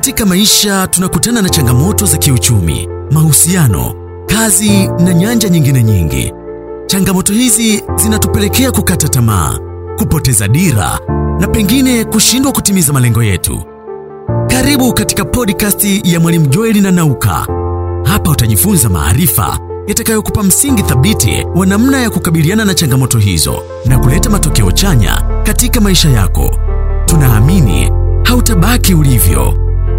Katika maisha tunakutana na changamoto za kiuchumi, mahusiano, kazi na nyanja nyingine nyingi. Changamoto hizi zinatupelekea kukata tamaa, kupoteza dira na pengine kushindwa kutimiza malengo yetu. Karibu katika podcast ya Mwalimu Joel na Nauka. Hapa utajifunza maarifa yatakayokupa msingi thabiti wa namna ya kukabiliana na changamoto hizo na kuleta matokeo chanya katika maisha yako. Tunaamini hautabaki ulivyo.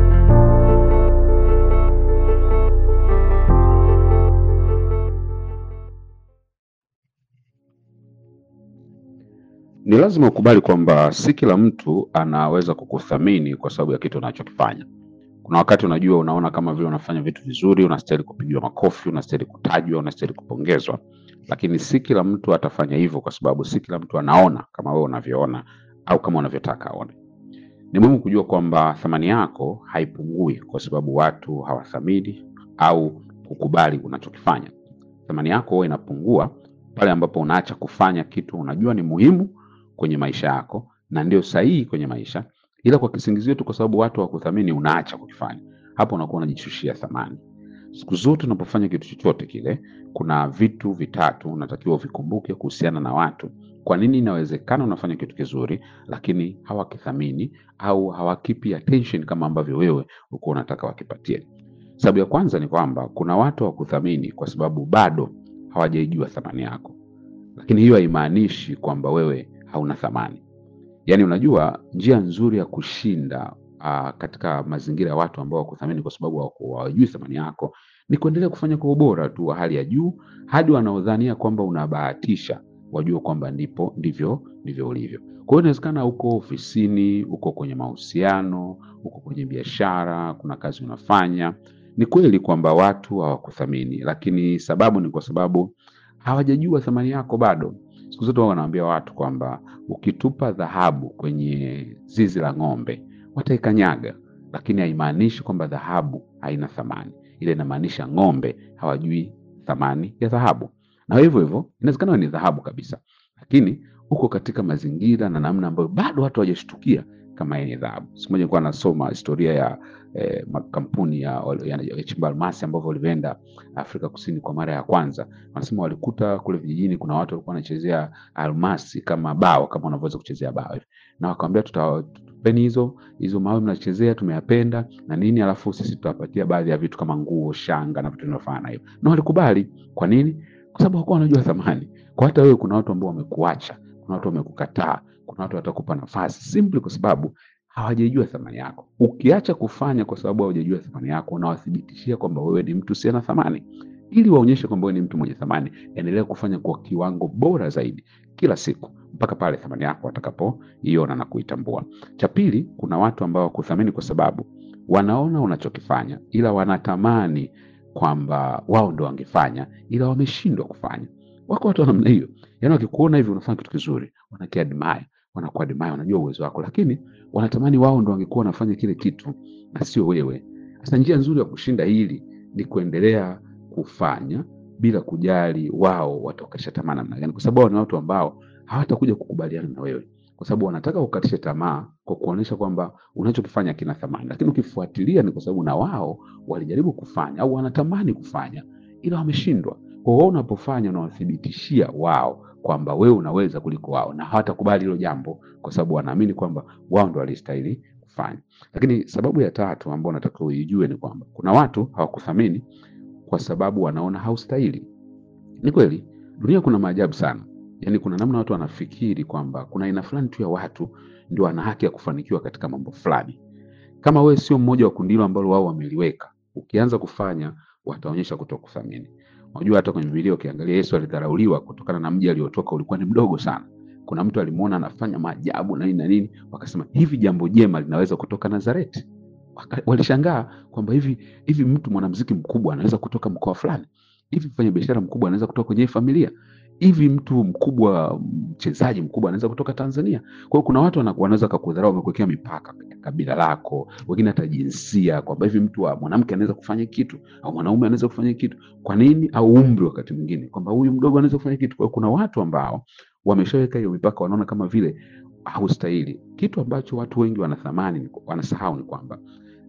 Ni lazima ukubali kwamba si kila mtu anaweza kukuthamini kwa sababu ya kitu unachokifanya. Kuna wakati unajua unaona kama vile unafanya vitu vizuri, unastahili kupigiwa makofi, unastahili kutajwa, unastahili kupongezwa. Lakini si kila mtu atafanya hivyo kwa sababu si kila mtu anaona kama wewe unavyoona au kama unavyotaka aone. Ni muhimu kujua kwamba thamani yako haipungui kwa sababu watu hawathamini au kukubali unachokifanya. Thamani yako huwa inapungua pale ambapo unaacha kufanya kitu unajua ni muhimu kwenye maisha yako na ndio sahihi kwenye maisha, ila kwa kisingizio tu kwa sababu watu hawakuthamini unaacha kukifanya. Hapo unakuwa unajishushia thamani. Siku zote unapofanya kitu chochote kile, kuna vitu vitatu unatakiwa uvikumbuke kuhusiana na watu. Kwa nini inawezekana unafanya kitu kizuri lakini hawakithamini au hawakipi attention kama ambavyo wewe uko unataka wakipatie? Sababu ya kwanza ni kwamba kuna watu hawakuthamini kwa sababu bado hawajaijua thamani yako. Lakini hiyo haimaanishi kwamba wewe hauna thamani. Yaani unajua njia nzuri ya kushinda katika mazingira ya watu ambao hawakuthamini kwa sababu hawajui thamani yako ni kuendelea kufanya kwa ubora tu wa hali ya juu hadi wanaodhania kwamba unabahatisha wajue kwamba ndivyo ulivyo. Kwa hiyo inawezekana uko ofisini, uko kwenye mahusiano, uko kwenye biashara, kuna kazi unafanya. Ni kweli kwamba watu hawakuthamini, lakini sababu ni kwa sababu hawajajua thamani yako bado. Siku zote wanaambia watu kwamba ukitupa dhahabu kwenye zizi la ng'ombe, wataikanyaga, lakini haimaanishi kwamba dhahabu haina thamani. Ile inamaanisha ng'ombe hawajui thamani ya dhahabu. Na hivyo hivyo, inawezekana ni dhahabu kabisa, lakini uko katika mazingira na namna ambayo bado watu hawajashtukia kama ni dhahabu. Siku moja nilikuwa nasoma historia ya makampuni ya chimba almasi ambao walienda Afrika Kusini kwa mara ya kwanza. Wanasema walikuta kule vijijini kuna watu walikuwa wanachezea almasi kama bao, kama wanavyoweza kuchezea bao. Na wakamwambia tutapeni hizo mawe mnachezea, tumeyapenda na nini, alafu sisi tutawapatia baadhi ya vitu kama nguo, shanga na vitu vinavyofanana hivyo. Na walikubali. Kwa nini? Kwa sababu hawakuwa wanajua thamani. Kwa hata wewe kuna watu ambao wamekuacha, kuna watu wamekukataa, kuna watu watakupa nafasi simply kwa sababu hawajajua thamani yako. Ukiacha kufanya kwa sababu hawajajua thamani yako, unawathibitishia kwamba wewe ni mtu usiye na thamani. Ili waonyeshe kwamba wewe ni mtu mwenye thamani, endelea kufanya kwa kiwango bora zaidi kila siku mpaka pale thamani yako watakapoiona na kuitambua. Cha pili, kuna watu ambao hawakuthamini kwa sababu wanaona unachokifanya ila wanatamani kwamba wao ndio wangefanya ila wameshindwa kufanya. Wako watu wa namna hiyo. Yaani wakikuona hivi unafanya kitu kizuri, wanakuadmire, wanajua uwezo wako, lakini wanatamani wao ndio wangekuwa wanafanya kile kitu na sio wewe. Sasa njia nzuri ya kushinda hili ni kuendelea kufanya bila kujali wao watakatisha tamaa namna gani, kwa sababu ni watu ambao hawatakuja kukubaliana na wewe, kwa sababu wanataka kukatisha tamaa kwa kuonesha kwamba unachokifanya kina thamani. Lakini ukifuatilia ni kwa sababu na wao walijaribu kufanya au wanatamani kufanya ila wameshindwa. Kwa hiyo unapofanya unawathibitishia wao kwamba wewe unaweza kuliko wao, na hawatakubali hilo jambo kwa sababu wanaamini kwamba wao ndio walistahili kufanya. Lakini sababu ya tatu ambayo unatakiwa uijue ni kwamba kuna watu hawakuthamini kwa sababu wanaona haustahili. Ni kweli, dunia kuna maajabu sana. Yaani kuna namna watu wanafikiri kwamba kuna aina fulani tu ya watu ndio wana haki ya kufanikiwa katika mambo fulani. Kama wewe sio mmoja wa kundi hilo ambalo wao wameliweka, ukianza kufanya wataonyesha kutokuthamini. Unajua hata kwenye Biblia ukiangalia Yesu alidharauliwa kutokana na mji aliotoka ulikuwa ni mdogo sana. Kuna mtu alimuona anafanya maajabu na nini, wakasema hivi jambo jema linaweza kutoka Nazareti. Walishangaa kwamba hivi mtu mwanamuziki mkubwa anaweza kutoka mkoa fulani. Hivi mfanya biashara mkubwa anaweza kutoka kwenye familia. Hivi mtu mkubwa, mchezaji mkubwa anaweza kutoka Tanzania. Kwa hiyo kuna watu wanaweza kukudharau, wamekuwekea mipaka kabila lako, wengine hata jinsia, kwamba hivi mtu wa mwanamke anaweza kufanya kitu au mwanaume anaweza kufanya kitu. Kwa nini? Au umri wakati mwingine, kwamba huyu mdogo anaweza kufanya kitu. Kwa hiyo kuna watu ambao wameshaweka hiyo mipaka, wanaona kama vile haustahili. Kitu ambacho watu wengi wanasahau ni kwamba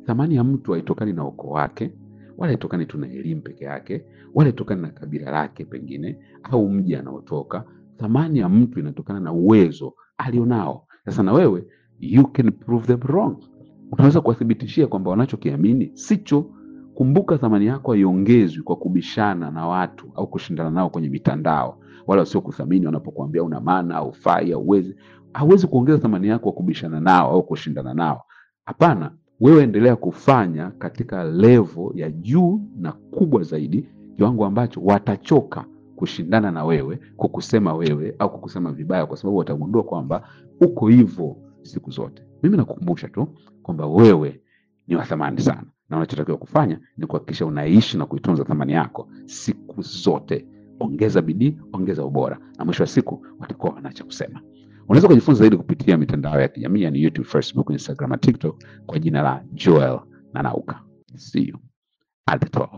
Thamani ya mtu haitokani na ukoo wake, wala haitokani tu na elimu peke yake, wala haitokani na kabila lake pengine au mji anaotoka. Thamani ya mtu inatokana na uwezo alionao. Sasa na wewe, you can prove them wrong. Unaweza kuwathibitishia kwamba wanachokiamini sicho. Kumbuka, thamani yako haiongezwi kwa kubishana na watu au kushindana nao kwenye mitandao. Wala wasio kuthamini wanapokuambia una maana au fai au uwezi. Hauwezi kuongeza thamani yako kwa kubishana nao au kushindana nao. Hapana, wewe endelea kufanya katika level ya juu na kubwa zaidi, kiwango ambacho watachoka kushindana na wewe, kukusema wewe au kukusema vibaya, kwa sababu watagundua kwamba uko hivyo siku zote. Mimi nakukumbusha tu kwamba wewe ni wa thamani sana, na unachotakiwa kufanya ni kuhakikisha unaishi na kuitunza thamani yako siku zote. Ongeza bidii, ongeza ubora, na mwisho wa siku watakuwa wanacha kusema. Unaweza kujifunza zaidi kupitia mitandao ya kijamii, yani YouTube, Facebook, Instagram na TikTok kwa jina la Joel Nanauka. See you at the top.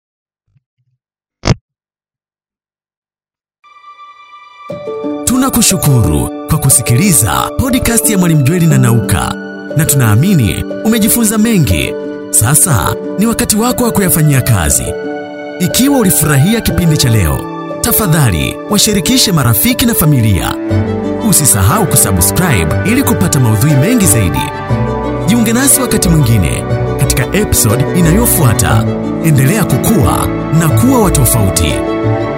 Tunakushukuru kwa kusikiliza podcast ya Mwalimu Joel Nanauka, na tunaamini umejifunza mengi. Sasa ni wakati wako wa kuyafanyia kazi. Ikiwa ulifurahia kipindi cha leo, tafadhali washirikishe marafiki na familia. Usisahau kusubscribe ili kupata maudhui mengi zaidi. Jiunge nasi wakati mwingine katika episode inayofuata. Endelea kukua na kuwa wa tofauti.